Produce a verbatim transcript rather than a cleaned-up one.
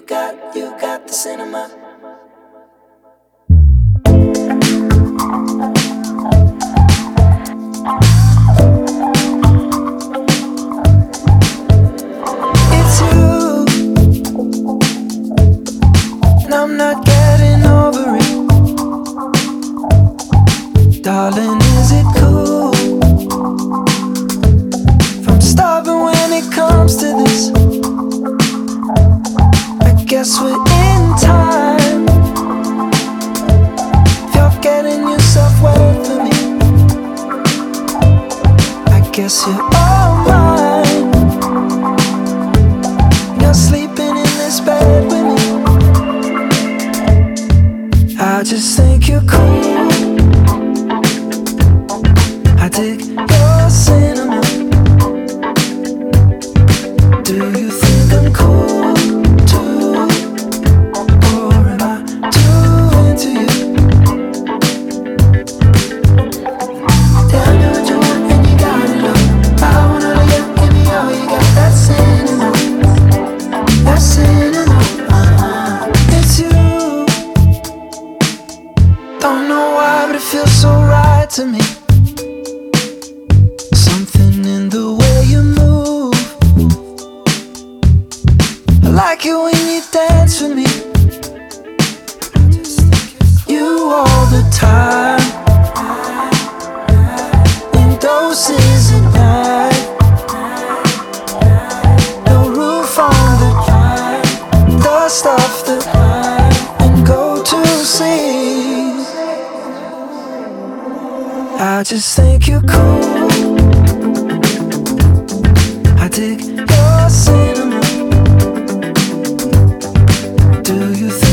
got, you got the cinema. It's you, and I'm not getting over it. Darling, is it cool if I'm stubborn when it comes to this? I guess we're in time. If you're getting yourself wet for me, I guess you're all mine. You're sleeping in this bed with me. I just think you're cool. I dig your cinema. Do you think I'm cool too? Or am I too into you? Tell me what you want and you got it all. I wanna lay you, give me all you got. That cinema, that cinema. uh-huh. It's you. Don't know why, but it feels so right to me. In the way you move, I like it when you dance with me. You all the time, in doses at night. No roof on the drive, dust off the high and go to sleep. I just think you're cool. I dig your cinema. Do you think